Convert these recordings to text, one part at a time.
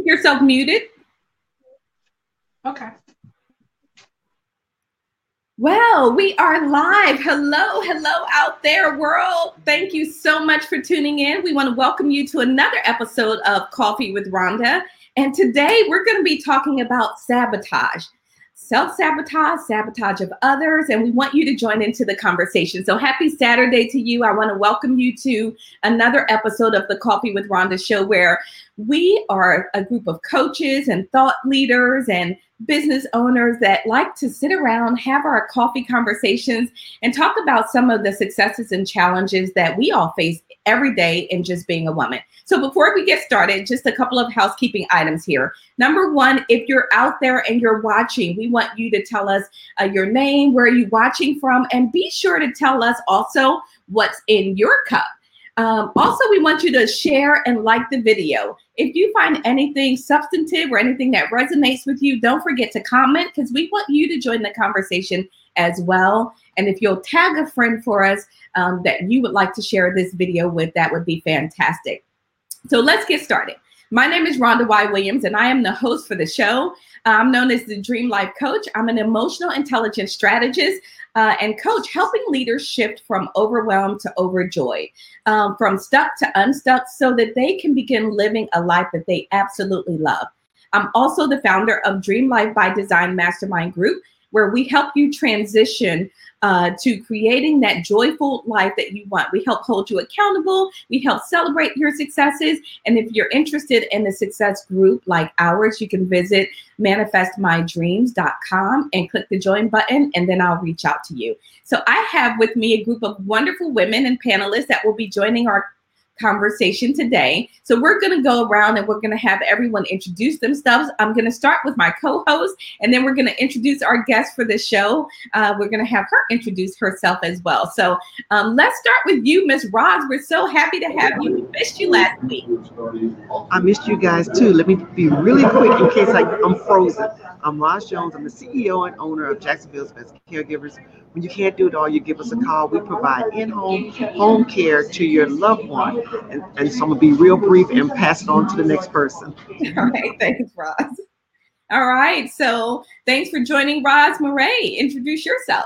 yourself muted. Okay. Well, we are live. Hello out there, world. Thank you so much for tuning in. We want to welcome you to another episode of Coffee with Rhonda. And today we're going to be talking about sabotage, self-sabotage, sabotage of others, and we want you to join into the conversation. So happy Saturday to you. I want to welcome you to another episode of the Coffee with Rhonda show, where we are a group of coaches and thought leaders and business owners that like to sit around, have our coffee conversations, and talk about some of the successes and challenges that we all face every day in just being a woman. So before we get started, just a couple of housekeeping items here. Number one, if you're out there and you're watching, we want you to tell us your name, where are you watching from, and be sure to tell us also what's in your cup. Also, we want you to share and like the video. If you find anything substantive or anything that resonates with you, don't forget to comment, because we want you to join the conversation as well. And if you'll tag a friend for us that you would like to share this video with, that would be fantastic. So let's get started. My name is Rhonda Y. Williams, and I am the host for the show. I'm known as the Dream Life Coach. I'm an emotional intelligence strategist and coach, helping leaders shift from overwhelmed to overjoyed, from stuck to unstuck, so that they can begin living a life that they absolutely love. I'm also the founder of Dream Life by Design Mastermind Group, where we help you transition to creating that joyful life that you want. We help hold you accountable. We help celebrate your successes. And if you're interested in a success group like ours, you can visit manifestmydreams.com and click the join button, and then I'll reach out to you. So I have with me a group of wonderful women and panelists that will be joining our conversation today. So we're going to go around and we're going to have everyone introduce themselves. I'm going to start with my co-host, and then we're going to introduce our guest for the show. We're going to have her introduce herself as well. So let's start with you, Miss Roz. We're so happy to have you. We missed you last week. I missed you guys too. Let me be really quick in case I'm frozen. I'm Roz Jones. I'm the CEO and owner of Jacksonville's Best Caregivers. When you can't do it all, you give us a call. We provide in-home home care to your loved one. And so I'm going to be real brief and pass it on to the next person. All right. Thanks, Roz. All right. So thanks for joining, Roz. Mireille, introduce yourself.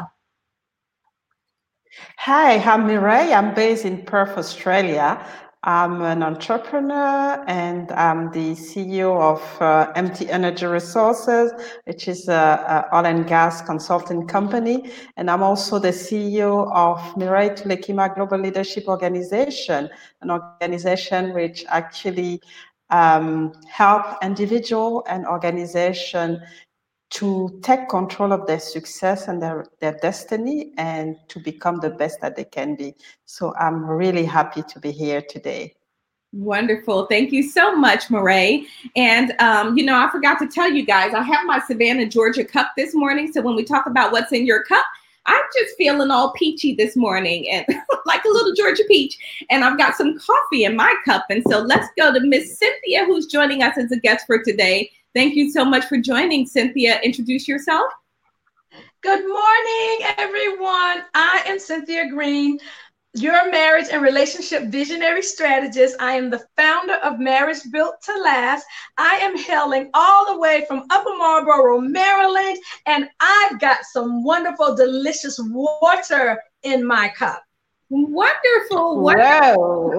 Hi, I'm Mireille. I'm based in Perth, Australia. I'm an entrepreneur, and I'm the CEO of MT Energy Resources, which is an oil and gas consulting company. And I'm also the CEO of Mireille Tulekima Global Leadership Organization, an organization which actually help individual and organization to take control of their success and their destiny, and to become the best that they can be. So I'm really happy to be here today. Wonderful. Thank you so much, Mireille. And, I forgot to tell you guys, I have my Savannah, Georgia cup this morning. So when we talk about what's in your cup, I'm just feeling all peachy this morning, and like a little Georgia peach. And I've got some coffee in my cup. And so let's go to Miss Cynthia, who's joining us as a guest for today. Thank you so much for joining, Cynthia. Introduce yourself. Good morning, everyone. I am Cynthia Green, your marriage and relationship visionary strategist. I am the founder of Marriage Built to Last. I am hailing all the way from Upper Marlboro, Maryland, and I've got some wonderful, delicious water in my cup. Wonderful. Wow.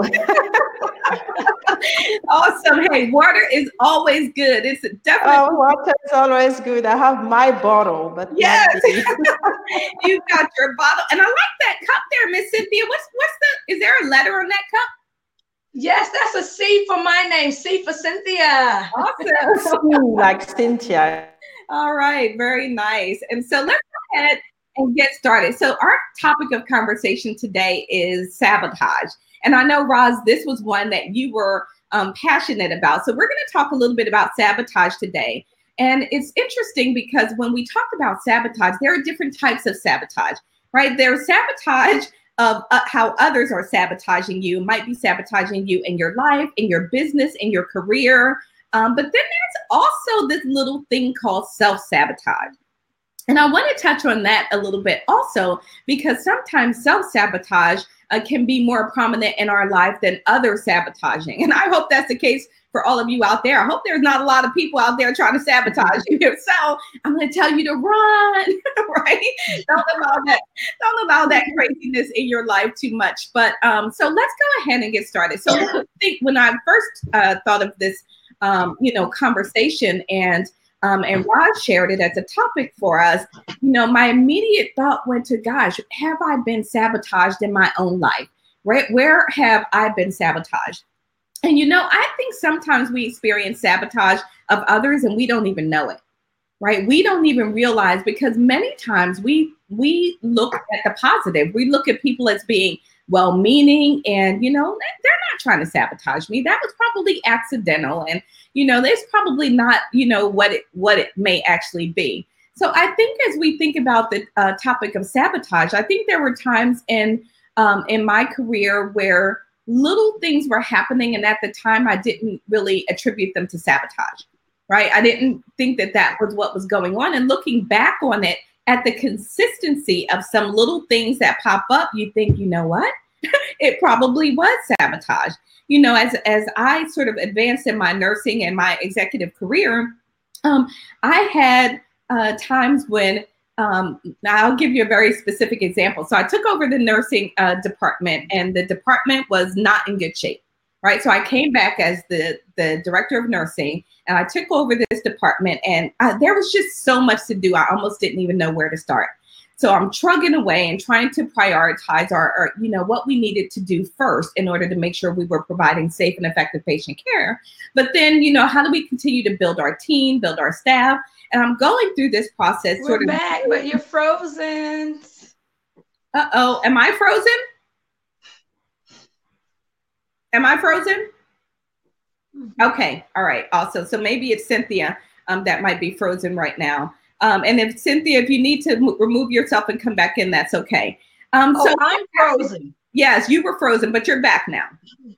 Awesome. Hey, water is always good. It's definitely. Oh, water is always good. I have my bottle, but yes, you've got your bottle, and I like that cup there, Miss Cynthia. Is there a letter on that cup? Yes, that's a C for my name. C for Cynthia. Awesome. Like Cynthia. All right, very nice. And so let's go ahead and get started. So our topic of conversation today is sabotage. And I know, Roz, this was one that you were passionate about. So we're going to talk a little bit about sabotage today. And it's interesting because when we talk about sabotage, there are different types of sabotage, right? There's sabotage of how others are sabotaging you, might be sabotaging you in your life, in your business, in your career. But then there's also this little thing called self-sabotage. And I want to touch on that a little bit also, because sometimes self-sabotage can be more prominent in our life than other sabotaging. And I hope that's the case for all of you out there. I hope there's not a lot of people out there trying to sabotage you. If so, I'm going to tell you to run, right? Don't allow that craziness in your life too much. But so let's go ahead and get started. So I think when I first thought of this, conversation and Rod shared it as a topic for us, my immediate thought went to, gosh, have I been sabotaged in my own life? Right? Where have I been sabotaged? And, I think sometimes we experience sabotage of others and we don't even know it, right? We don't even realize, because many times we look at the positive. We look at people as being well-meaning and, they're not trying to sabotage me. That was probably accidental. And, there's probably not, what it may actually be. So I think as we think about the topic of sabotage, I think there were times in my career where little things were happening, and at the time I didn't really attribute them to sabotage, right? I didn't think that was what was going on. And looking back on it, at the consistency of some little things that pop up, you think, you know what? It probably was sabotage. As I sort of advanced in my nursing and my executive career, I had times when, I'll give you a very specific example. So I took over the nursing department, and the department was not in good shape, right? So I came back as the director of nursing, and I took over this department, and there was just so much to do. I almost didn't even know where to start. So I'm trugging away and trying to prioritize our what we needed to do first in order to make sure we were providing safe and effective patient care. But then, how do we continue to build our team, build our staff? And I'm going through this process. We're back, but you're frozen. Uh-oh, am I frozen? Am I frozen? Okay, all right, awesome. So maybe it's Cynthia that might be frozen right now. And if Cynthia, if you need to remove yourself and come back in, that's okay. So I'm frozen. Yes, you were frozen, but you're back now.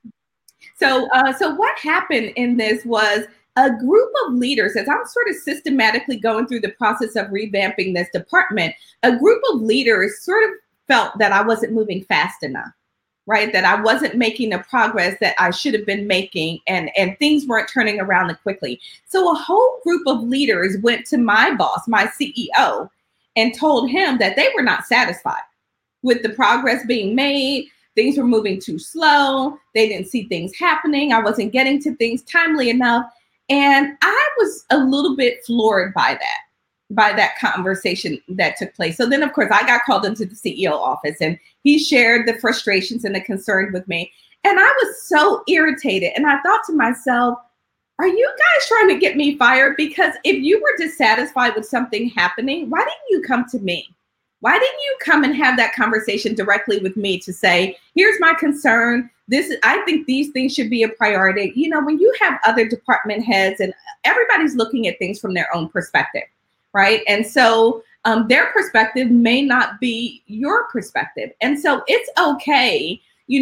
So what happened in this was a group of leaders, as I'm sort of systematically going through the process of revamping this department, a group of leaders sort of felt that I wasn't moving fast enough, right? That I wasn't making the progress that I should have been making, and things weren't turning around quickly. So a whole group of leaders went to my boss, my CEO, and told him that they were not satisfied with the progress being made. Things were moving too slow. They didn't see things happening. I wasn't getting to things timely enough. And I was a little bit floored by that conversation that took place. So then, of course, I got called into the CEO office, and he shared the frustrations and the concerns with me. And I was so irritated. And I thought to myself, are you guys trying to get me fired? Because if you were dissatisfied with something happening, why didn't you come to me? Why didn't you come and have that conversation directly with me to say, here's my concern. I think these things should be a priority. When you have other department heads and everybody's looking at things from their own perspective, right? And so their perspective may not be your perspective. And so it's okay,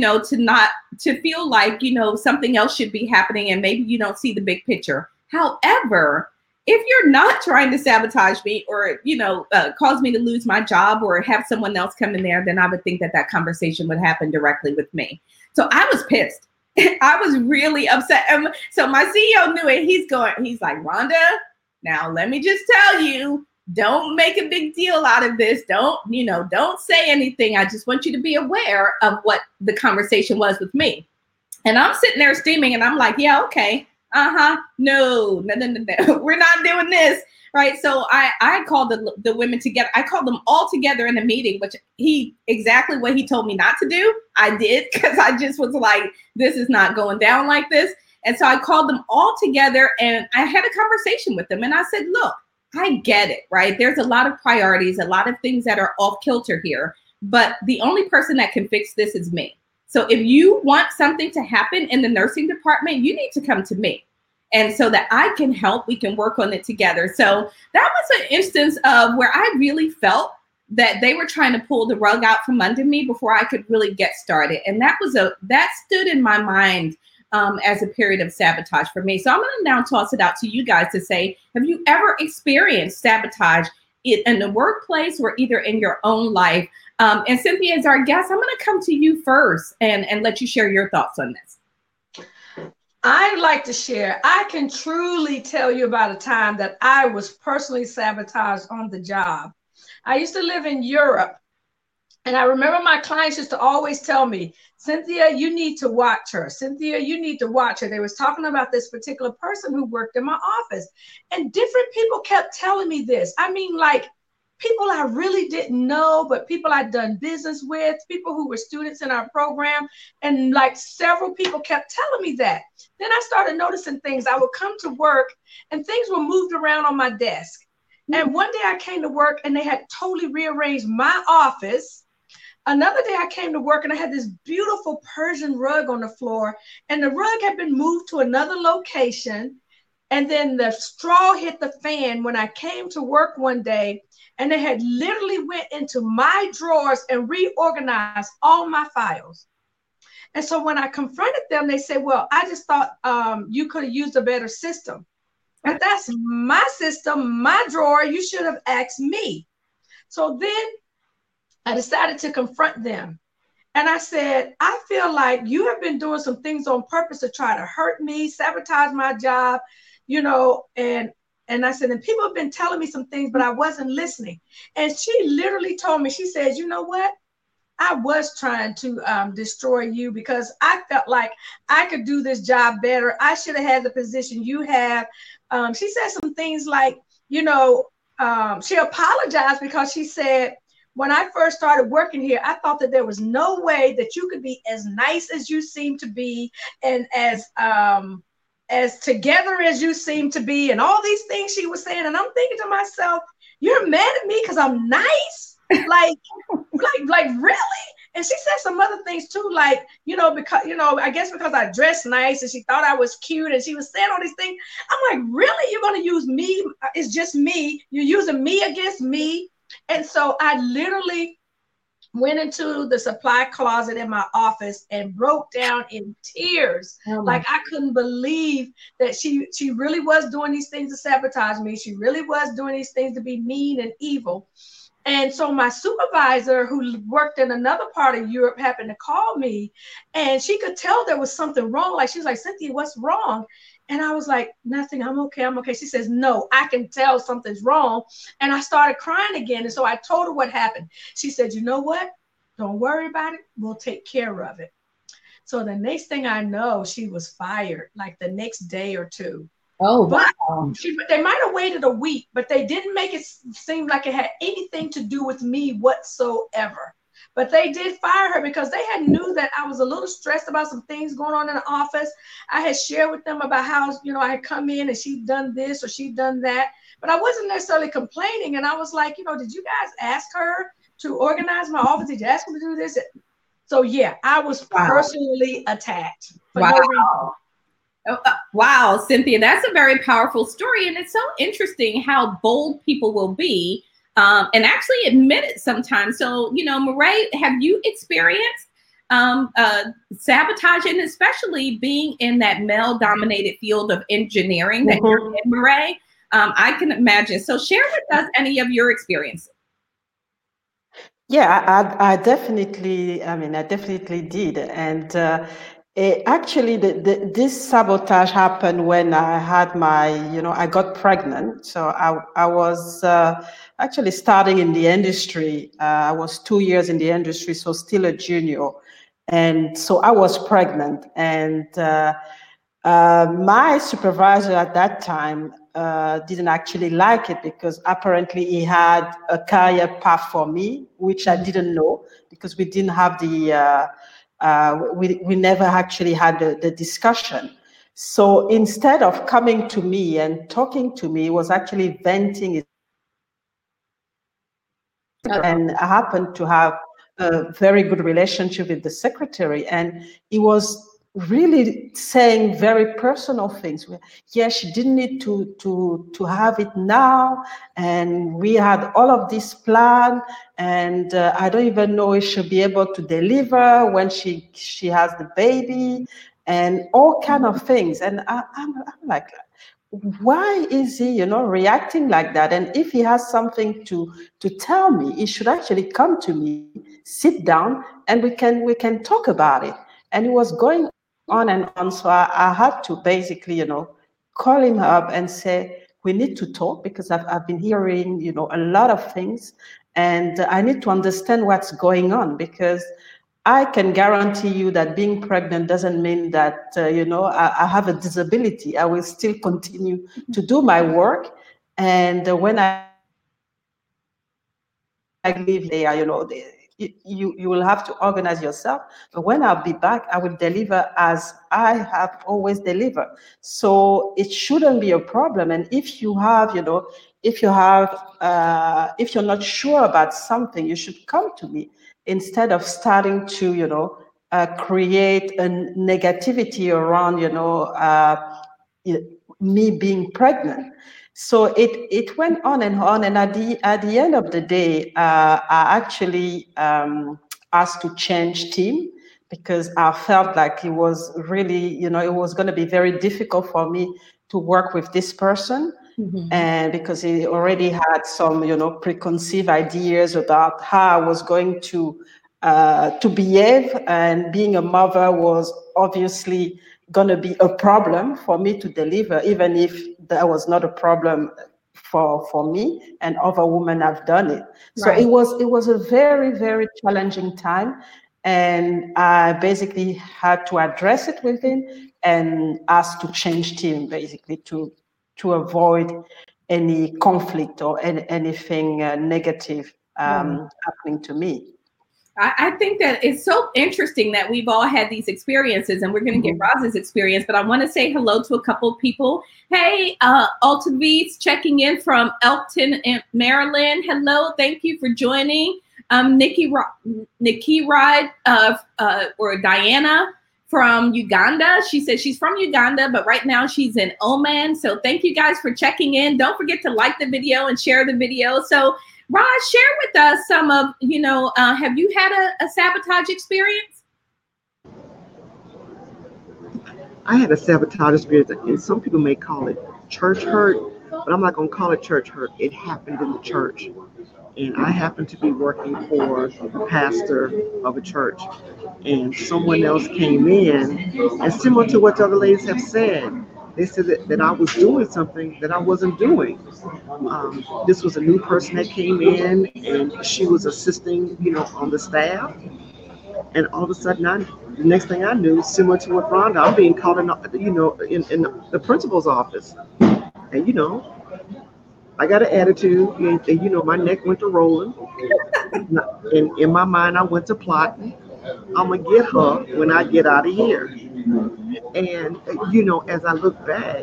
to feel like, something else should be happening and maybe you don't see the big picture. However, if you're not trying to sabotage me or, cause me to lose my job or have someone else come in there, then I would think that conversation would happen directly with me. So I was pissed. I was really upset. And so my CEO knew it. He's like, Rhonda, now let me just tell you, don't make a big deal out of this. Don't say anything. I just want you to be aware of what the conversation was with me. And I'm sitting there steaming and I'm like, yeah, okay. No, we're not doing this, right? So I called the women together. I called them all together in a meeting, which exactly what he told me not to do, I did, because I just was like, this is not going down like this. And so I called them all together and I had a conversation with them. And I said, look, I get it, right? There's a lot of priorities, a lot of things that are off kilter here, but the only person that can fix this is me. So if you want something to happen in the nursing department, you need to come to me. And so that I can help, we can work on it together. So that was an instance of where I really felt that they were trying to pull the rug out from under me before I could really get started. And that stood in my mind as a period of sabotage for me. So I'm going to now toss it out to you guys to say, have you ever experienced sabotage in the workplace or either in your own life. And Cynthia is our guest. I'm going to come to you first and let you share your thoughts on this. I'd like to share. I can truly tell you about a time that I was personally sabotaged on the job. I used to live in Europe, and I remember my clients used to always tell me, Cynthia, you need to watch her. Cynthia, you need to watch her. They was talking about this particular person who worked in my office, and different people kept telling me this. I mean, like, people I really didn't know, but people I'd done business with, people who were students in our program, and like several people kept telling me that. Then I started noticing things. I would come to work and things were moved around on my desk. And one day I came to work and they had totally rearranged my office. Another day I came to work and I had this beautiful Persian rug on the floor, and the rug had been moved to another location. And then the straw hit the fan when I came to work one day, and they had literally went into my drawers and reorganized all my files. And so when I confronted them, they said, well, I just thought you could have used a better system. But that's my system, my drawer. You should have asked me. So then I decided to confront them. And I said, I feel like you have been doing some things on purpose to try to hurt me, sabotage my job, you know, and I said, and people have been telling me some things, but I wasn't listening. And she literally told me, she says, you know what? I was trying to destroy you because I felt like I could do this job better. I should have had the position you have. She said some things like, you know, she apologized because she said, when I first started working here, I thought that there was no way that you could be as nice as you seem to be and as together as you seem to be, and all these things she was saying. And I'm thinking to myself, you're mad at me because I'm nice? like really? And she said some other things too, like, you know, because, you know, I guess because I dressed nice and she thought I was cute, and she was saying all these things. I'm like, really? You're going to use me? It's just me. You're using me against me. And so I literally went into the supply closet in my office and broke down in tears. Like, I couldn't believe that she really was doing these things to sabotage me. She really was doing these things to be mean and evil. And so my supervisor, who worked in another part of Europe, happened to call me, and she could tell there was something wrong. Like, she was like, Cynthia, what's wrong? And I was like, nothing, I'm okay, I'm okay. She says, no, I can tell something's wrong. And I started crying again. And so I told her what happened. She said, you know what? Don't worry about it. We'll take care of it. So the next thing I know, she was fired like the next day or two. Oh, wow. They might have waited a week, but they didn't make it seem like it had anything to do with me whatsoever. But they did fire her because they had knew that I was a little stressed about some things going on in the office. I had shared with them about how, you know, I had come in and she'd done this or she'd done that, but I wasn't necessarily complaining. And I was like, you know, did you guys ask her to organize my office? Did you ask her to do this? So yeah, I was personally attacked. Wow, Cynthia, that's a very powerful story. And it's so interesting how bold people will be and actually admit it sometimes. So, you know, Mireille, have you experienced sabotage, and especially being in that male-dominated field of engineering that you're in, Mireille? I can imagine. So share with us any of your experiences. Yeah, I definitely did. And actually, this sabotage happened when I had I got pregnant. So I was actually starting in the industry. I was 2 years in the industry, so still a junior. And so I was pregnant. And my supervisor at that time didn't actually like it because apparently he had a career path for me, which I didn't know because we didn't have we never actually had the discussion. So instead of coming to me and talking to me, he was actually venting it. And I happened to have a very good relationship with the secretary, and he was really saying very personal things. Yeah, she didn't need to have it now, and we had all of this plan, and I don't even know if she'll be able to deliver when she has the baby, and all kind of things. And I'm like, why is he, reacting like that? And if he has something to tell me, he should actually come to me, sit down, and we can talk about it. And it was going on and on. So I had to basically, call him up and say, we need to talk because I've been hearing, a lot of things, and I need to understand what's going on, because I can guarantee you that being pregnant doesn't mean that, I have a disability. I will still continue to do my work. And when I leave here, you will have to organize yourself. But when I'll be back, I will deliver as I have always delivered. So it shouldn't be a problem. And if you have, if you're not sure about something, you should come to me instead of starting to, create a negativity around, me being pregnant. So it went on, and at the end of the day, I actually asked to change team, because I felt like it was really, it was going to be very difficult for me to work with this person. Mm-hmm. And because he already had some, preconceived ideas about how I was going to behave, and being a mother was obviously going to be a problem for me to deliver, even if that was not a problem for me, and other women have done it. So right. It was a very, very challenging time. And I basically had to address it with him and ask to change team, basically to avoid any conflict or anything negative happening to me. I think that it's so interesting that we've all had these experiences, and we're going to get Roz's experience, but I want to say hello to a couple of people. Hey, Altavice checking in from Elkton, Maryland. Hello, thank you for joining. Nikki Ride or Diana from Uganda. She says she's from Uganda, but right now she's in Oman. So thank you guys for checking in. Don't forget to like the video and share the video. So Roz, share with us some of, have you had a sabotage experience? I had a sabotage experience, and some people may call it church hurt, but I'm not going to call it church hurt. It happened in the church. And I happened to be working for the pastor of a church. And someone else came in, and similar to what the other ladies have said, they said that I was doing something that I wasn't doing. This was a new person that came in, and she was assisting, on the staff. And all of a sudden, the next thing I knew, similar to what Rhonda, I'm being called in, in the principal's office. And, I got an attitude, and my neck went to rolling. And in my mind, I went to plotting. I'm going to get her when I get out of here. And, as I look back,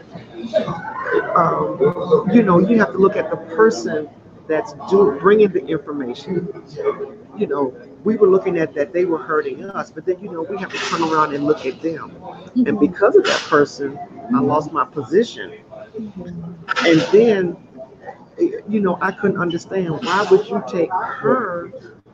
you have to look at the person that's bringing the information. We were looking at that they were hurting us, but then, we have to turn around and look at them. Mm-hmm. And because of that person, I lost my position. Mm-hmm. And then, I couldn't understand, why would you take her,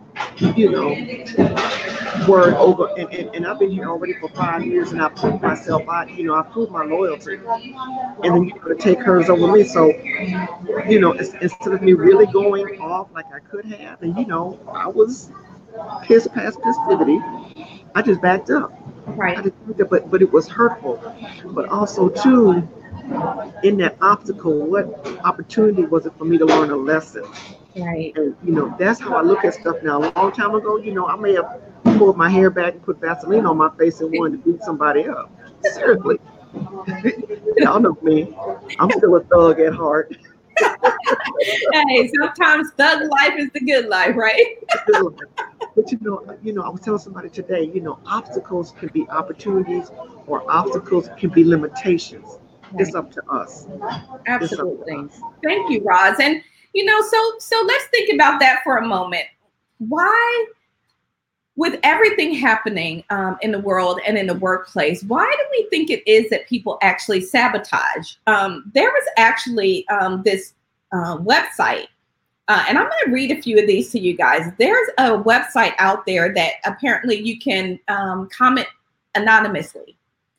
word over, and I've been here already for 5 years, and I proved myself, I proved my loyalty, and then you're going to take hers over me. So, instead of me really going off like I could have, and I was past festivity, I just backed up. Right. But it was hurtful. But also too, in that obstacle, what opportunity was it for me to learn a lesson? Right. And that's how I look at stuff now. A long time ago, I may have pulled my hair back and put Vaseline on my face and wanted to beat somebody up. Seriously. Y'all know me. I'm still a thug at heart. Hey, sometimes thug life is the good life, right? But I was telling somebody today, obstacles can be opportunities, or obstacles can be limitations. Right. It's up to us. Absolutely. To us. Thank you, Roz. And so let's think about that for a moment. Why, with everything happening in the world and in the workplace, why do we think it is that people actually sabotage? There was actually this website, and I'm going to read a few of these to you guys. There's a website out there that apparently you can comment anonymously.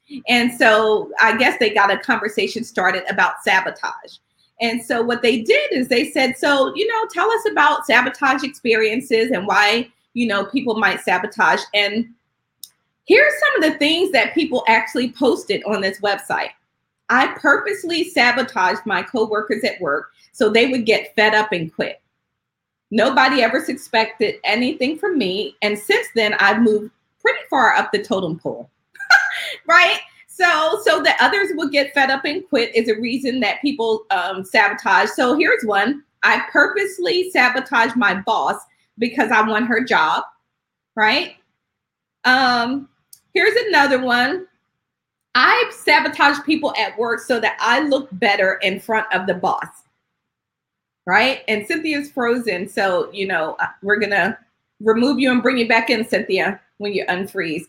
And so I guess they got a conversation started about sabotage. And so what they did is they said, so, tell us about sabotage experiences and why, people might sabotage. And here's some of the things that people actually posted on this website. I purposely sabotaged my coworkers at work so they would get fed up and quit. Nobody ever suspected anything from me. And since then, I've moved pretty far up the totem pole, right? So that others will get fed up and quit is a reason that people sabotage. So here's one. I purposely sabotaged my boss because I want her job, right? Here's another one. I sabotage people at work so that I look better in front of the boss, right? And Cynthia's frozen. So, we're going to remove you and bring you back in, Cynthia, when you unfreeze.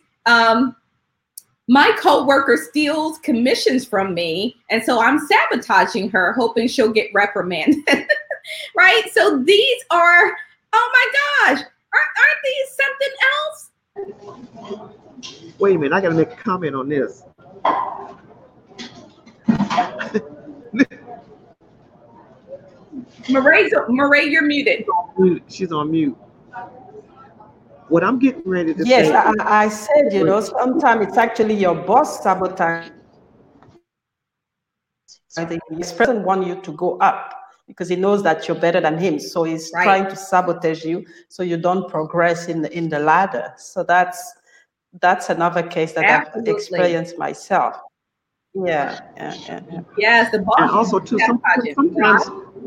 My coworker steals commissions from me. And so I'm sabotaging her, hoping she'll get reprimanded, right? So these are, oh my gosh, aren't these something else? Wait a minute, I got to make a comment on this. Marae, you're muted. She's on mute. What I'm getting ready to say. Yes, I said, sometimes it's actually your boss sabotaging. I think this person wants you to go up because he knows that you're better than him. So he's trying to sabotage you so you don't progress in the ladder. So that's another case that I've experienced myself. Yeah. Yes, the boss. And also too, sometimes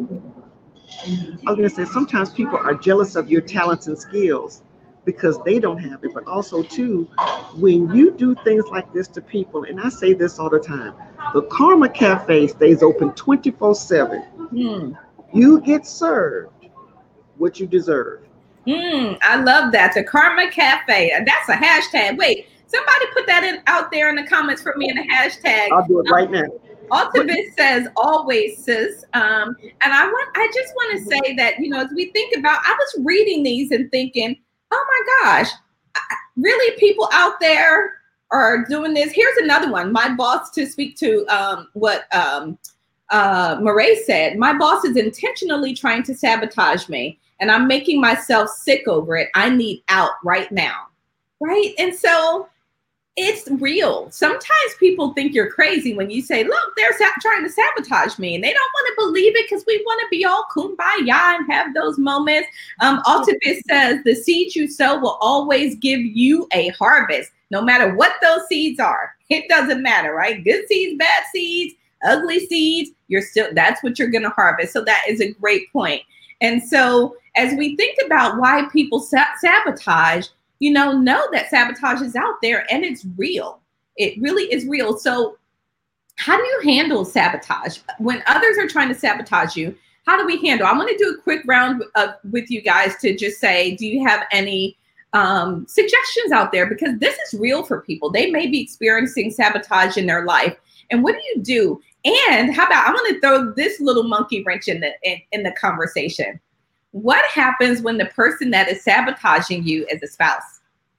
I was gonna say sometimes people are jealous of your talents and skills because they don't have it. But also too, when you do things like this to people, and I say this all the time, the Karma Cafe stays open 24/7. You get served what you deserve. I love that. The Karma Cafe. That's a hashtag. Wait, somebody put that out there in the comments for me in the hashtag. I'll do it right now. Ultimate says always, sis. And I just want to say that, as we think about, I was reading these and thinking, oh my gosh, really people out there are doing this. Here's another one. My boss, to speak to what Marae said, my boss is intentionally trying to sabotage me and I'm making myself sick over it. I need out right now. Right. And so it's real. Sometimes people think you're crazy when you say, look, they're trying to sabotage me, and they don't want to believe it because we want to be all kumbaya and have those moments. Altabis says the seeds you sow will always give you a harvest, no matter what those seeds are. It doesn't matter, right? Good seeds, bad seeds, ugly seeds, that's what you're going to harvest. So that is a great point. And so as we think about why people sabotage, know that sabotage is out there and it's real. It really is real. So how do you handle sabotage? When others are trying to sabotage you, how do we handle? I want to do a quick round with you guys to just say, do you have any suggestions out there? Because this is real for people. They may be experiencing sabotage in their life. And what do you do? And how about, I want to throw this little monkey wrench in the conversation. What happens when the person that is sabotaging you is a spouse?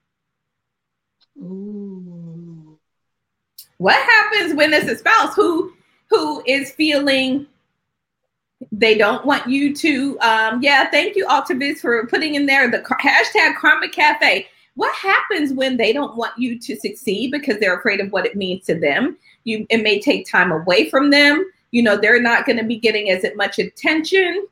Ooh. What happens when it's a spouse who is feeling they don't want you to, thank you, Altavis, for putting in there the hashtag Karma Cafe. What happens when they don't want you to succeed because they're afraid of what it means to them? It may take time away from them. They're not going to be getting as much attention.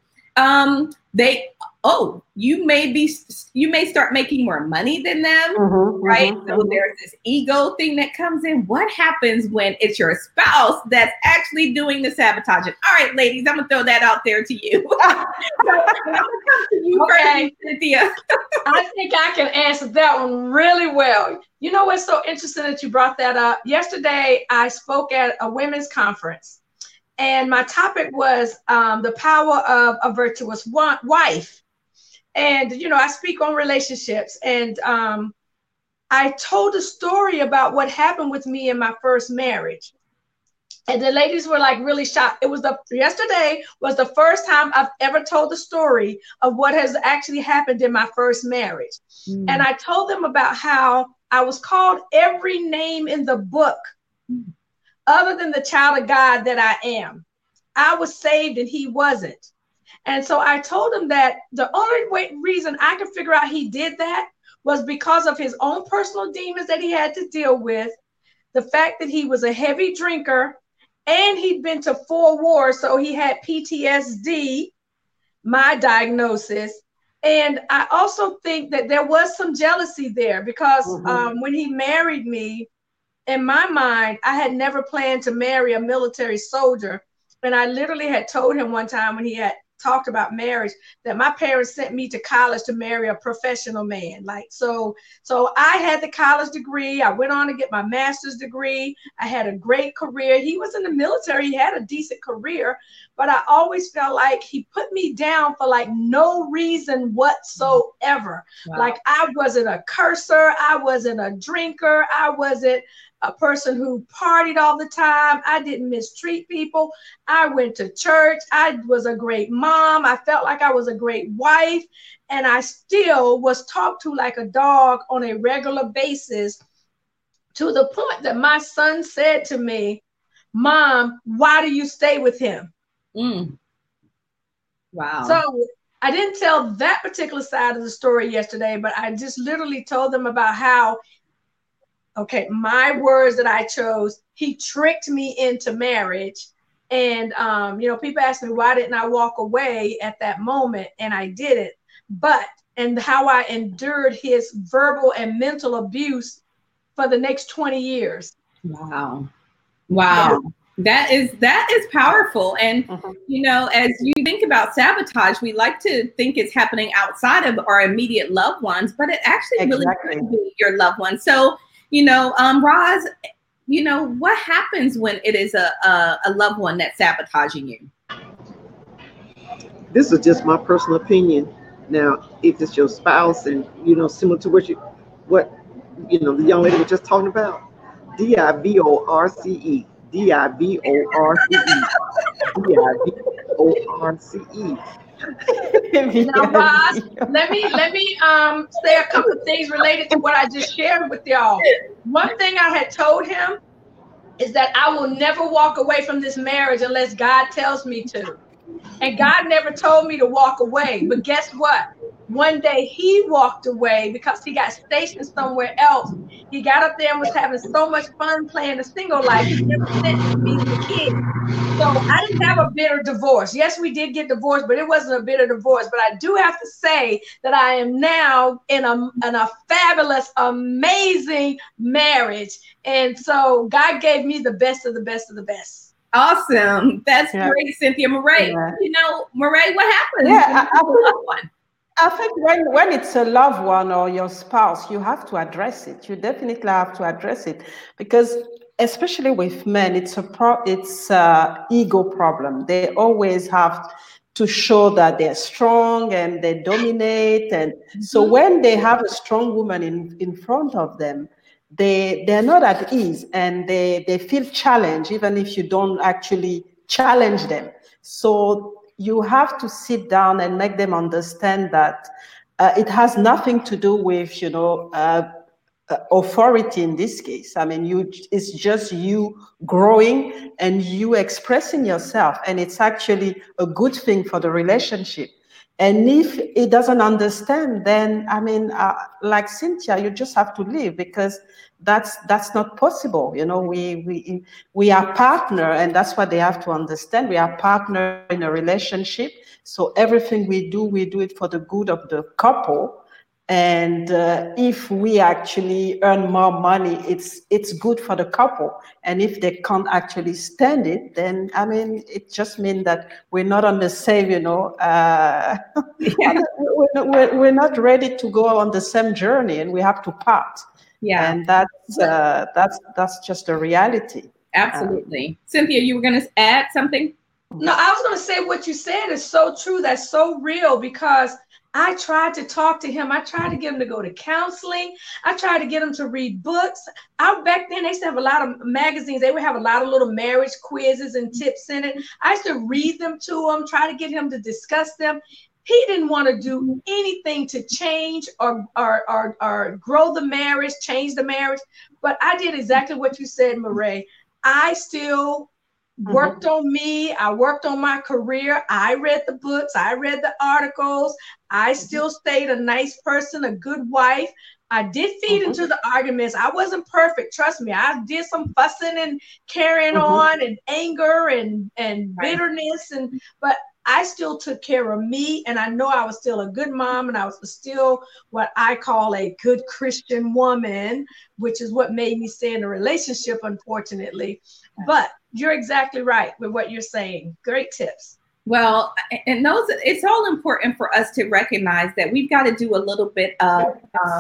You may start making more money than them, right? So there's this ego thing that comes in. What happens when it's your spouse that's actually doing the sabotaging? All right, ladies, I'm gonna throw that out there to you. I'm gonna come to you first, Cynthia. I think I can answer that one really well. You know what's so interesting that you brought that up? Yesterday, I spoke at a women's conference, and my topic was the power of a virtuous wife. And, I speak on relationships, and I told a story about what happened with me in my first marriage. And the ladies were like really shocked. Yesterday was the first time I've ever told the story of what has actually happened in my first marriage. And I told them about how I was called every name in the book other than the child of God that I am. I was saved and he wasn't. And so I told him that the only reason I could figure out he did that was because of his own personal demons that he had to deal with, the fact that he was a heavy drinker, and he'd been to 4 wars, so he had PTSD, my diagnosis. And I also think that there was some jealousy there because when he married me, in my mind, I had never planned to marry a military soldier. And I literally had told him one time when he had talked about marriage that my parents sent me to college to marry a professional man. Like, so I had the college degree. I went on to get my master's degree. I had a great career. He was in the military. He had a decent career, but I always felt like he put me down for like no reason whatsoever. Wow. Like I wasn't a cursor. I wasn't a drinker. I wasn't a person who partied all the time. I didn't mistreat people. I went to church. I was a great mom. I felt like I was a great wife. And I still was talked to like a dog on a regular basis, to the point that my son said to me, "Mom, why do you stay with him?" Wow. So I didn't tell that particular side of the story yesterday, but I just literally told them about how, okay, my words that I chose, he tricked me into marriage. And, people ask me, why didn't I walk away at that moment? And I did it. And how I endured his verbal and mental abuse for the next 20 years. Wow. Yeah. That is powerful. And, as you think about sabotage, we like to think it's happening outside of our immediate loved ones, but it actually really could be your loved ones. So, Roz, what happens when it is a loved one that's sabotaging you? This is just my personal opinion. Now, if it's your spouse and, similar to what the young lady was just talking about, DIVORCE, DIVORCE, DIVORCE. Now, Roz, let me say a couple of things related to what I just shared with y'all. One thing I had told him is that I will never walk away from this marriage unless God tells me to. And God never told me to walk away. But guess what? One day he walked away because he got stationed somewhere else. He got up there and was having so much fun playing a single life. He never sent me the kid. So I didn't have a bitter divorce. Yes, we did get divorced, but it wasn't a bitter divorce. But I do have to say that I am now in a fabulous, amazing marriage. And so God gave me the best of the best of the best. Awesome. That's great, Cynthia. Murray, Murray, what happens? Yeah, I think when it's a loved one or your spouse, you have to address it. You definitely have to address it, because especially with men, it's a ego problem. They always have to show that they're strong and they dominate. And so when they have a strong woman in front of them, they're not at ease and they feel challenged, even if you don't actually challenge them. So you have to sit down and make them understand that it has nothing to do with, authority in this case. I mean, it's just you growing and you expressing yourself, and it's actually a good thing for the relationship. And if it doesn't understand, then I mean, like Cynthia, you just have to leave, because that's not possible. We are partner, and that's what they have to understand. We are partner in a relationship, so everything we do it for the good of the couple. And if we actually earn more money, it's good for the couple. And if they can't actually stand it, then I mean, it just means that we're not on the same, we're not ready to go on the same journey, and we have to part. Yeah, and that's just a reality. Absolutely. Cynthia, you were going to add something? No, I was going to say what you said is so true. That's so real, because I tried to talk to him. I tried to get him to go to counseling. I tried to get him to read books. Back then, they used to have a lot of magazines. They would have a lot of little marriage quizzes and tips in it. I used to read them to him, try to get him to discuss them. He didn't want to do anything to change or grow the marriage, change the marriage. But I did exactly what you said, Marae. I still worked on me. I worked on my career. I read the books. I read the articles. I still stayed a nice person, a good wife. I did feed into the arguments. I wasn't perfect. Trust me. I did some fussing and carrying on and anger and bitterness. But I still took care of me. And I know I was still a good mom, and I was still what I call a good Christian woman, which is what made me stay in a relationship, unfortunately. But you're exactly right with what you're saying. Great tips. Well, and those, it's all important for us to recognize that we've got to do a little bit of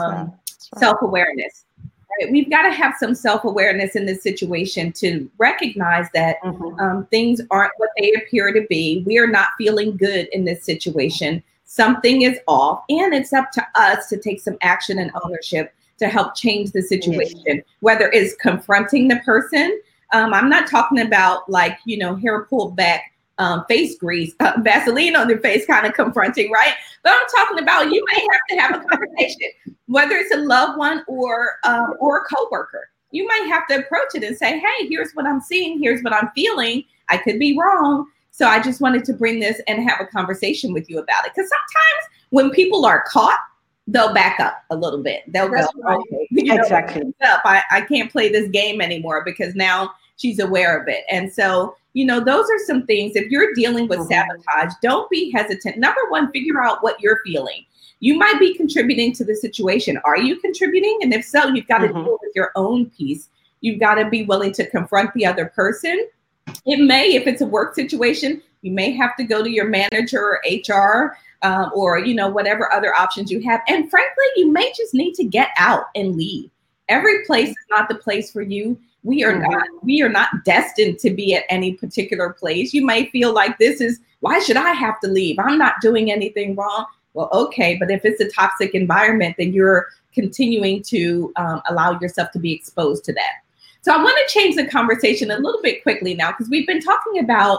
self-awareness. Right? We've got to have some self-awareness in this situation to recognize that things aren't what they appear to be. We are not feeling good in this situation. Something is off, and it's up to us to take some action and ownership to help change the situation, whether it's confronting the person. I'm not talking about like, hair pulled back, face grease, Vaseline on their face kind of confronting, right? But I'm talking about you may have to have a conversation, whether it's a loved one or a coworker. You might have to approach it and say, hey, here's what I'm seeing. Here's what I'm feeling. I could be wrong. So I just wanted to bring this and have a conversation with you about it. Because sometimes when people are caught, they'll back up a little bit. They'll go, okay, exactly. I can't play this game anymore because now she's aware of it. And so, those are some things. If you're dealing with sabotage, don't be hesitant. Number one, figure out what you're feeling. You might be contributing to the situation. Are you contributing? And if so, you've got to deal with your own piece. You've got to be willing to confront the other person. It may, if it's a work situation, you may have to go to your manager or HR or, whatever other options you have. And frankly, you may just need to get out and leave. Every place is not the place for you. We are not destined to be at any particular place. You may feel like why should I have to leave? I'm not doing anything wrong. Well, okay. But if it's a toxic environment, then you're continuing to allow yourself to be exposed to that. So I want to change the conversation a little bit quickly now, because we've been talking about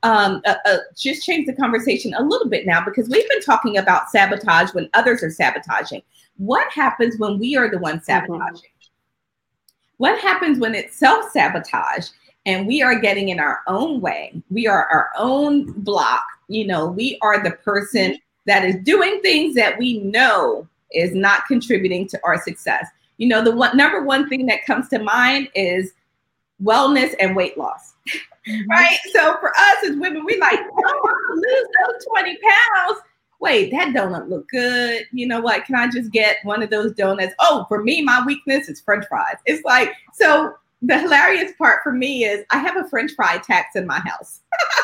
just change the conversation a little bit now, because we've been talking about sabotage when others are sabotaging. What happens when we are the ones sabotaging? What happens when it's self-sabotage and we are getting in our own way? We are our own block. We are the person that is doing things that we know is not contributing to our success. The number one thing that comes to mind is wellness and weight loss, right? So for us as women, we like, I want to lose those 20 pounds. Wait, that donut look good. You know what? Can I just get one of those donuts? Oh, for me, my weakness is French fries. It's like, so the hilarious part for me is I have a French fry tax in my house.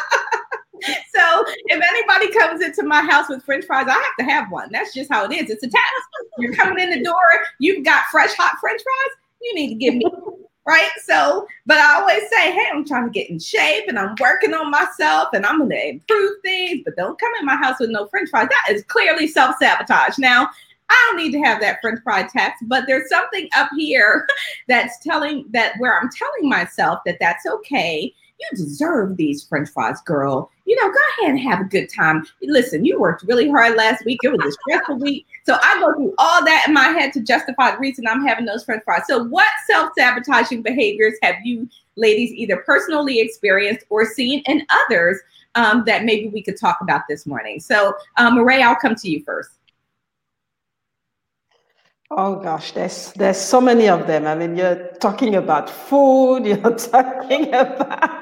So if anybody comes into my house with French fries, I have to have one. That's just how it is. It's a tax. You're coming in the door, you've got fresh, hot French fries, you need to give me, right? So, but I always say, hey, I'm trying to get in shape and I'm working on myself and I'm going to improve things, but don't come in my house with no French fries. That is clearly self-sabotage. Now, I don't need to have that French fry tax, but there's something up here that's where I'm telling myself that that's okay. You deserve these French fries, girl. Go ahead and have a good time. Listen, you worked really hard last week. It was a stressful week. So I go through all that in my head to justify the reason I'm having those French fries. So what self-sabotaging behaviors have you ladies either personally experienced or seen in others that maybe we could talk about this morning? So Marae, I'll come to you first. Oh gosh, there's so many of them. I mean, you're talking about food, you're talking about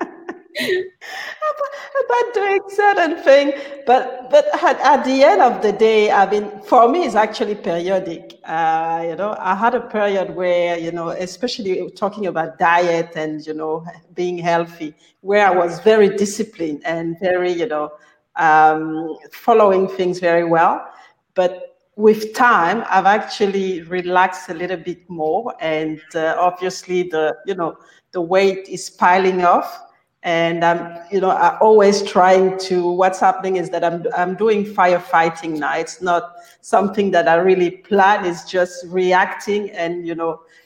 doing certain things, but at the end of the day, I mean, for me, it's actually periodic. I had a period where, especially talking about diet and, being healthy, where I was very disciplined and very, following things very well. But with time, I've actually relaxed a little bit more, and obviously the weight is piling off. And I'm always trying to. What's happening is that I'm doing firefighting now. It's not something that I really plan. It's just reacting and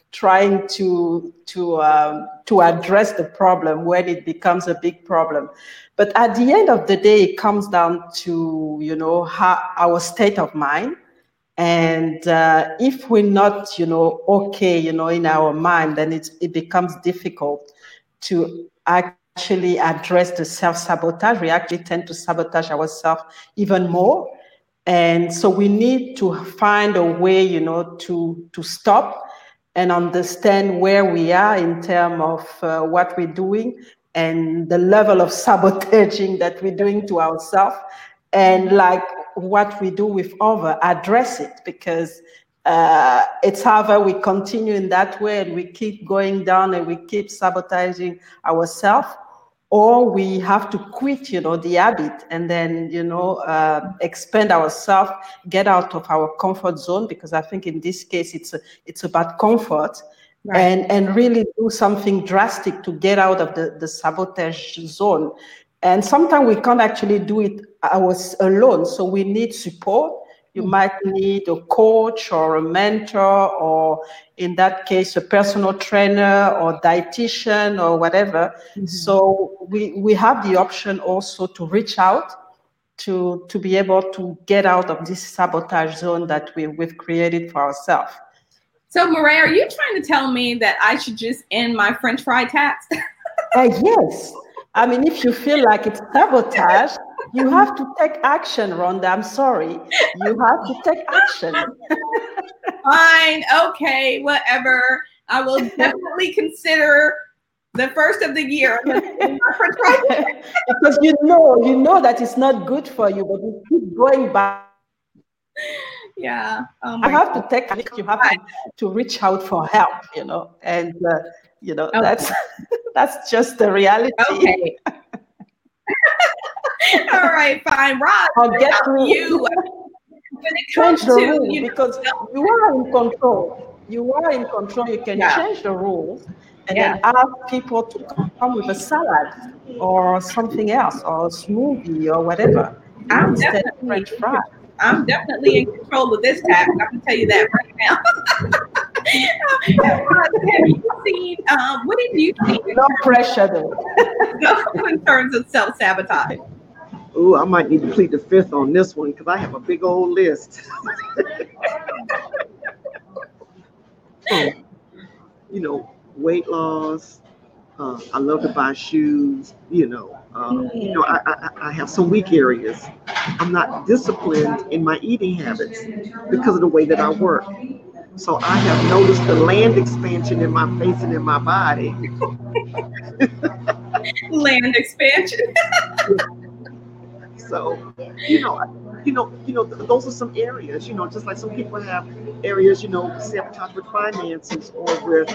trying to address the problem when it becomes a big problem. But at the end of the day, it comes down to, how our state of mind. And if we're not, okay, in our mind, then it becomes difficult to actually address the self-sabotage. We actually tend to sabotage ourselves even more. And so we need to find a way, to stop and understand where we are in terms of what we're doing and the level of sabotaging that we're doing to ourselves, and like what we do with other, address it, because it's either we continue in that way and we keep going down and we keep sabotaging ourselves, or we have to quit, the habit, and then, expand ourselves, get out of our comfort zone, because I think in this case, it's about comfort, right, and really do something drastic to get out of the sabotage zone. And sometimes we can't actually do it alone. So we need support. You might need a coach or a mentor, or in that case, a personal trainer or dietitian or whatever. Mm-hmm. So we have the option also to reach out to be able to get out of this sabotage zone that we've created for ourselves. So, Mireille, are you trying to tell me that I should just end my French fry tax? Yes. I mean, if you feel like it's sabotage, you have to take action, Rhonda. I'm sorry. You have to take action. Fine. Okay. Whatever. I will definitely consider the first of the year. Because you know that it's not good for you, but you keep going back. Yeah. Oh my God. To take action. You have to reach out for help, and okay. That's just the reality. Okay. All right, fine. Roz, I'll get you. When it comes change the rule, because you are in control. You are in control. You can change the rules and then ask people to come with a salad or something else, or a smoothie or whatever. I'm definitely in control of this task. I can tell you that right now. Have you seen, what did you see? No pressure though. In terms of self-sabotage. Oh, I might need to plead the fifth on this one because I have a big old list. Weight loss. I love to buy shoes. I have some weak areas. I'm not disciplined in my eating habits because of the way that I work. So I have noticed the land expansion in my face and in my body. Land expansion. So, those are some areas, just like some people have areas, sabotage with finances or with,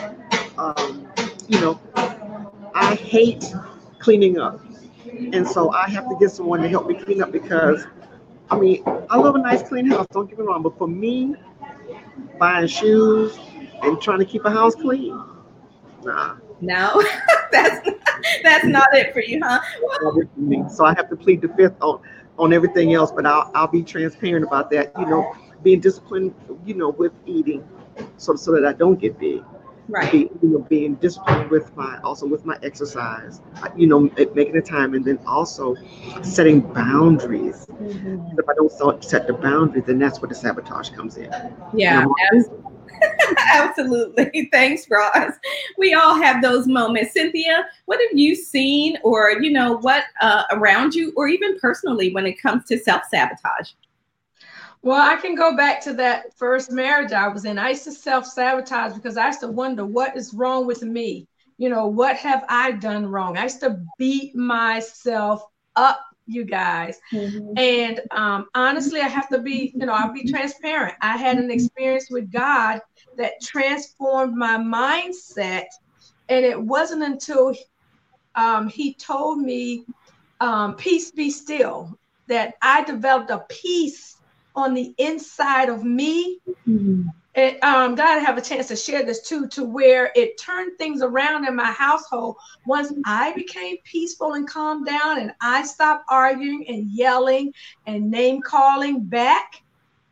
I hate cleaning up. And so I have to get someone to help me clean up because, I love a nice clean house, don't get me wrong, but for me, buying shoes and trying to keep a house clean, nah. No, that's not it for you, huh? So I have to plead the fifth on everything else, but I'll be transparent about that. Being disciplined, with eating, so that I don't get big. Right. Being disciplined with my exercise, making the time, and then also setting boundaries. Mm-hmm. If I don't set the boundaries, then that's where the sabotage comes in. Yeah. Absolutely. Thanks, Roz. We all have those moments. Cynthia, what have you seen or, what around you or even personally when it comes to self-sabotage? Well, I can go back to that first marriage I was in. I used to self-sabotage because I used to wonder what is wrong with me. What have I done wrong? I used to beat myself up, you guys. Mm-hmm. And honestly, I have to be, I'll be transparent. I had an experience with God that transformed my mindset. And it wasn't until he told me, peace be still, that I developed a peace on the inside of me. Mm-hmm. And God, I have a chance to share this too, to where it turned things around in my household. Once I became peaceful and calmed down and I stopped arguing and yelling and name calling back,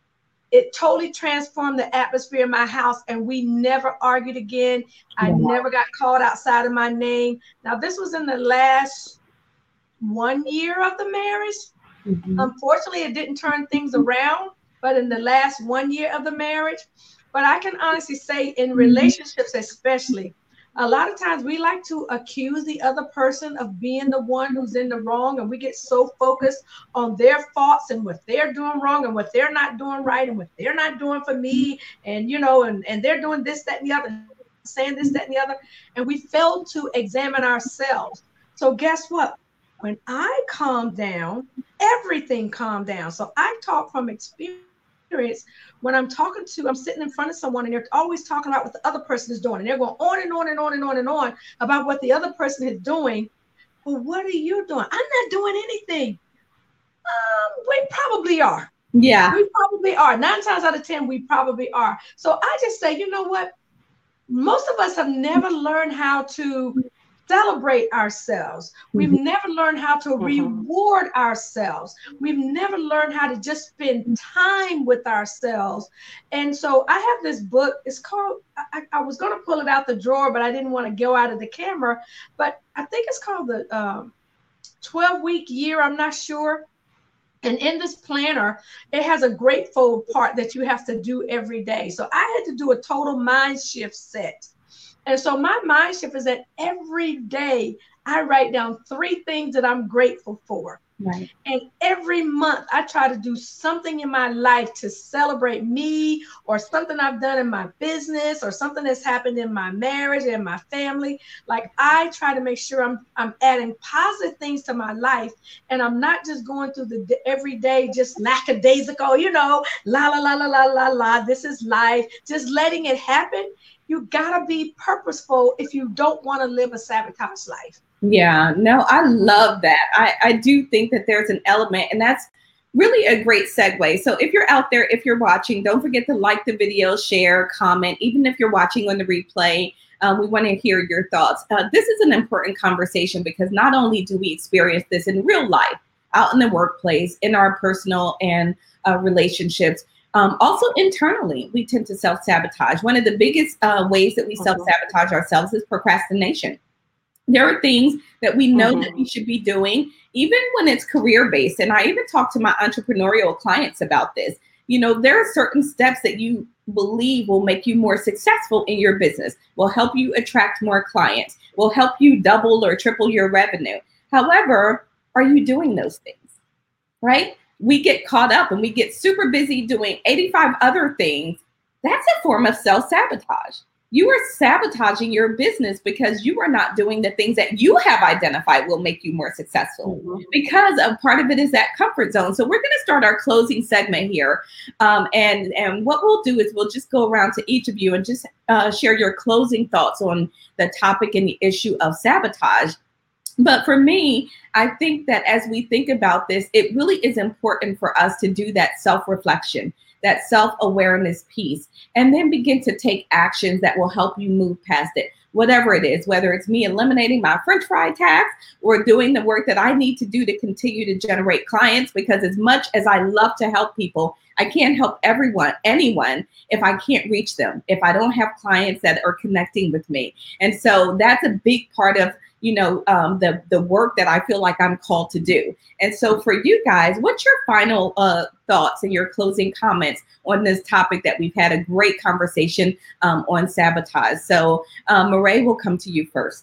it totally transformed the atmosphere in my house, and we never argued again. I never got called outside of my name. Now, this was in the last 1 year of the marriage. Unfortunately, it didn't turn things around, but in the last 1 year of the marriage. But I can honestly say, in relationships especially, a lot of times we like to accuse the other person of being the one who's in the wrong, and we get so focused on their faults and what they're doing wrong and what they're not doing right and what they're not doing for me, and and they're doing this, that, and the other, saying this, that, and the other, and we fail to examine ourselves. So guess what? When I calm down, everything calmed down. So I talk from experience. When I'm sitting in front of someone and they're always talking about what the other person is doing. And they're going on and on and on and on and on about what the other person is doing. Well, what are you doing? I'm not doing anything. We probably are. Yeah. We probably are. 9 times out of 10, we probably are. So I just say, you know what? Most of us have never learned how to celebrate ourselves. We've never learned how to reward ourselves. We've never learned how to just spend time with ourselves. And so I have this book. It's called, I was going to pull it out the drawer, but I didn't want to go out of the camera. But I think it's called the 12-week year. I'm not sure. And in this planner, it has a grateful part that you have to do every day. So I had to do a total mind shift set. And so my mind shift is that every day I write down 3 things that I'm grateful for. Right. And every month I try to do something in my life to celebrate me, or something I've done in my business, or something that's happened in my marriage and my family. Like, I try to make sure I'm adding positive things to my life, and I'm not just going through the every day just lackadaisical, la la la la la la la. This is life, just letting it happen. You gotta be purposeful if you don't want to live a sabotage life. Yeah, no, I love that. I do think that there's an element, and that's really a great segue. So if you're out there, if you're watching, don't forget to like the video, share, comment. Even if you're watching on the replay, we want to hear your thoughts. This is an important conversation, because not only do we experience this in real life, out in the workplace, in our personal and relationships, also internally, we tend to self-sabotage. One of the biggest ways that we self-sabotage ourselves is procrastination. There are things that we know that we should be doing, even when it's career-based. And I even talk to my entrepreneurial clients about this. There are certain steps that you believe will make you more successful in your business, will help you attract more clients, will help you double or triple your revenue. However, are you doing those things, right? We get caught up and we get super busy doing 85 other things. That's a form of self-sabotage. You are sabotaging your business because you are not doing the things that you have identified will make you more successful, because a part of it is that comfort zone. So we're going to start our closing segment here. And what we'll do is we'll just go around to each of you and just share your closing thoughts on the topic and the issue of sabotage. But for me, I think that as we think about this, it really is important for us to do that self-reflection, that self-awareness piece, and then begin to take actions that will help you move past it. Whatever it is, whether it's me eliminating my French fry tax or doing the work that I need to do to continue to generate clients, because as much as I love to help people, I can't help anyone, if I can't reach them, if I don't have clients that are connecting with me. And so that's a big part of the work that I feel like I'm called to do. And so for you guys, what's your final thoughts and your closing comments on this topic that we've had a great conversation on sabotage? So Marae, we'll come to you first.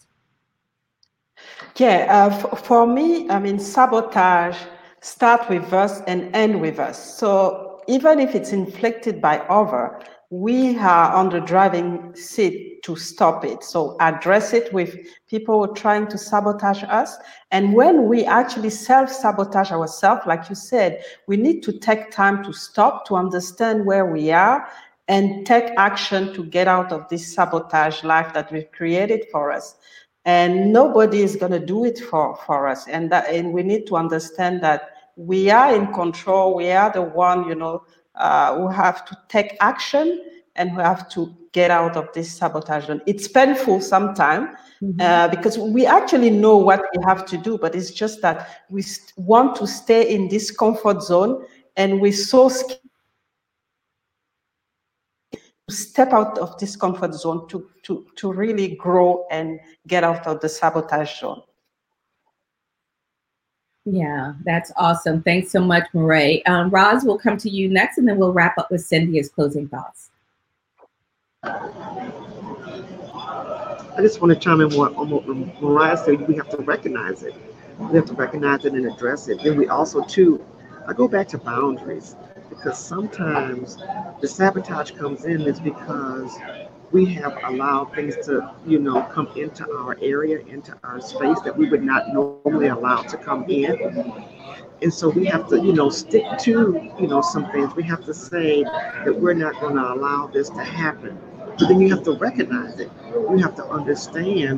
Yeah, for me, sabotage starts with us and end with us. So even if it's inflicted by others, we are on the driving seat to stop it. So address it with people trying to sabotage us. And when we actually self-sabotage ourselves, like you said, we need to take time to stop, to understand where we are, and take action to get out of this sabotage life that we've created for us. And nobody is going to do it for us. And we need to understand that we are in control. We are the one, who have to take action and who have to get out of this sabotage. It's painful sometimes because we actually know what we have to do, but it's just that we want to stay in this comfort zone, and we're so scared step out of this comfort zone to really grow and get out of the sabotage zone. Yeah, that's awesome. Thanks so much, Mireille. Roz, we'll come to you next, and then we'll wrap up with Cynthia's closing thoughts. I just want to chime in on what Mariah said. We have to recognize it. We have to recognize it and address it. Then we also, too, I go back to boundaries, because sometimes the sabotage comes in is because we have allowed things to, come into our area, into our space that we would not normally allow to come in. And so we have to, stick to, some things. We have to say that we're not going to allow this to happen. But then you have to recognize it. You have to understand,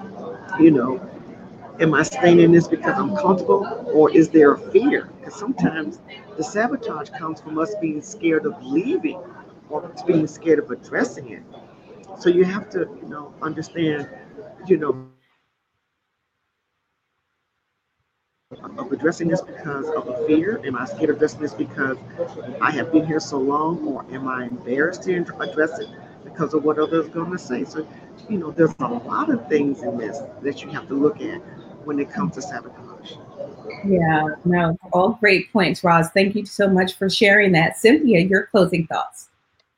am I staying in this because I'm comfortable, or is there a fear? Because sometimes the sabotage comes from us being scared of leaving or being scared of addressing it. So you have to, understand, of addressing this because of a fear? Am I scared of addressing this because I have been here so long, or am I embarrassed to address it because of what others are going to say? So, there's a lot of things in this that you have to look at when it comes to sabotage. Yeah, no, all great points, Roz. Thank you so much for sharing that. Cynthia, your closing thoughts.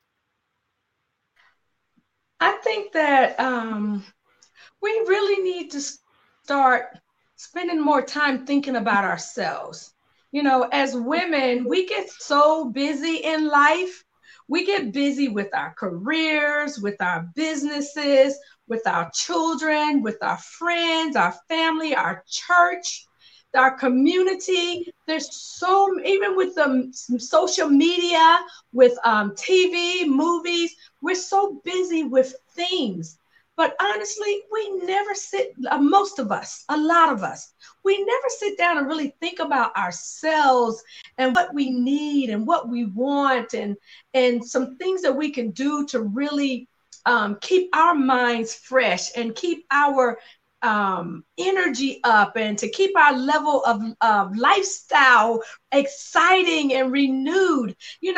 I think that we really need to start spending more time thinking about ourselves. As women, we get so busy in life. We get busy with our careers, with our businesses, with our children, with our friends, our family, our church, our community. There's even with the social media, with TV, movies, we're so busy with things. But honestly, we never sit, most of us, a lot of us, we never sit down and really think about ourselves and what we need and what we want, and some things that we can do to really keep our minds fresh and keep our energy up, and to keep our level of lifestyle exciting and renewed.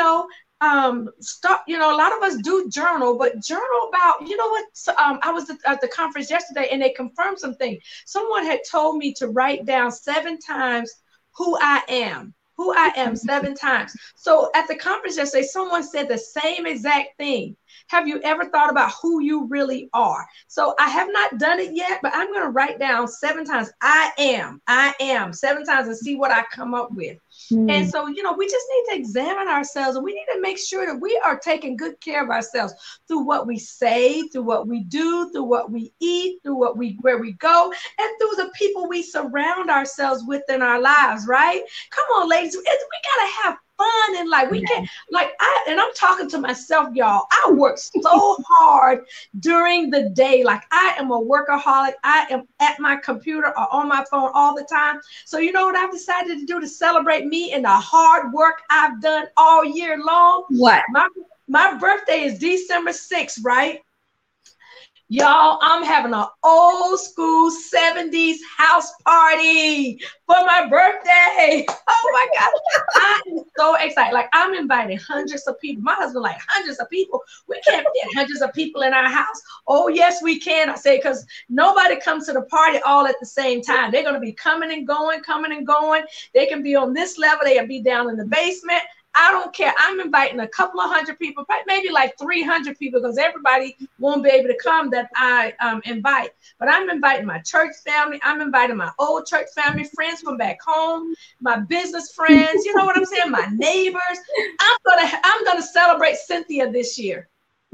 A lot of us do journal, but journal about, I was at the conference yesterday and they confirmed something. Someone had told me to write down 7 times who I am 7 times. So at the conference yesterday, someone said the same exact thing. Have you ever thought about who you really are? So I have not done it yet, but I'm going to write down 7 times. I am 7 times and see what I come up with. And so, we just need to examine ourselves, and we need to make sure that we are taking good care of ourselves through what we say, through what we do, through what we eat, through where we go, and through the people we surround ourselves with in our lives, right? Come on, ladies, we got to have fun in life. We can't, and I'm talking to myself, y'all. I work so hard during the day. Like, I am a workaholic. I am at my computer or on my phone all the time. So you know what I've decided to do to celebrate me and the hard work I've done all year long? What? My birthday is December 6th, right? Y'all, I'm having an old school 70s house party for my birthday. Oh my God. I am so excited. Like, I'm inviting hundreds of people. My husband, like, hundreds of people. We can't get hundreds of people in our house. Oh, yes, we can. I say, because nobody comes to the party all at the same time. They're going to be coming and going. They can be on this level. They can be down in the basement. I don't care. I'm inviting a couple of hundred people, maybe like 300 people, because everybody won't be able to come that I invite. But I'm inviting my church family. I'm inviting my old church family, friends from back home, my business friends. You know what I'm saying? My neighbors. I'm gonna celebrate Cynthia this year.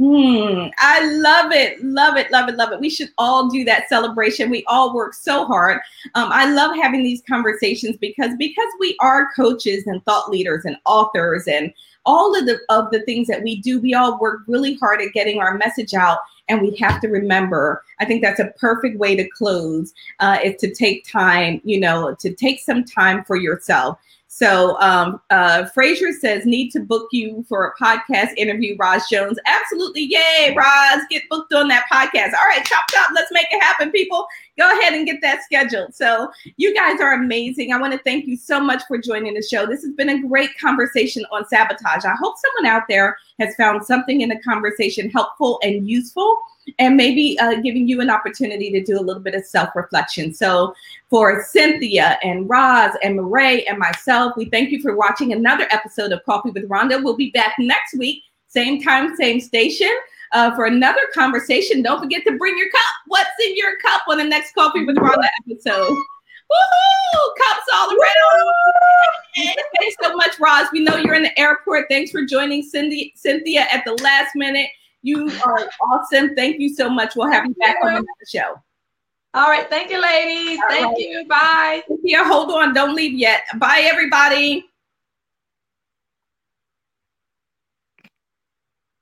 I love it. Love it. Love it. Love it. We should all do that celebration. We all work so hard. I love having these conversations because we are coaches and thought leaders and authors and all of the things that we do. We all work really hard at getting our message out. And we have to remember, I think that's a perfect way to close, is to take time, to take some time for yourself. So Frazier says, need to book you for a podcast interview, Roz Jones. Absolutely. Yay, Roz, get booked on that podcast. All right, chop, chop. Let's make it happen, people. go ahead and get that scheduled. So you guys are amazing. I want to thank you so much for joining the show. This has been a great conversation on sabotage. I hope someone out there has found something in the conversation helpful and useful, and maybe giving you an opportunity to do a little bit of self-reflection. So for Cynthia and Roz and Marae and myself, we thank you for watching another episode of Coffee with Rhonda. We'll be back next week, same time, same station, for another conversation. Don't forget to bring your cup. What's in your cup on the next Coffee with Rhonda episode? Woohoo! Cups all around. Thanks so much, Roz. We know you're in the airport. Thanks for joining Cynthia at the last minute. You are awesome. Thank you so much. We'll have you back on another show. All right. Thank you, ladies. Thank you. Bye. Cynthia, hold on. Don't leave yet. Bye, everybody.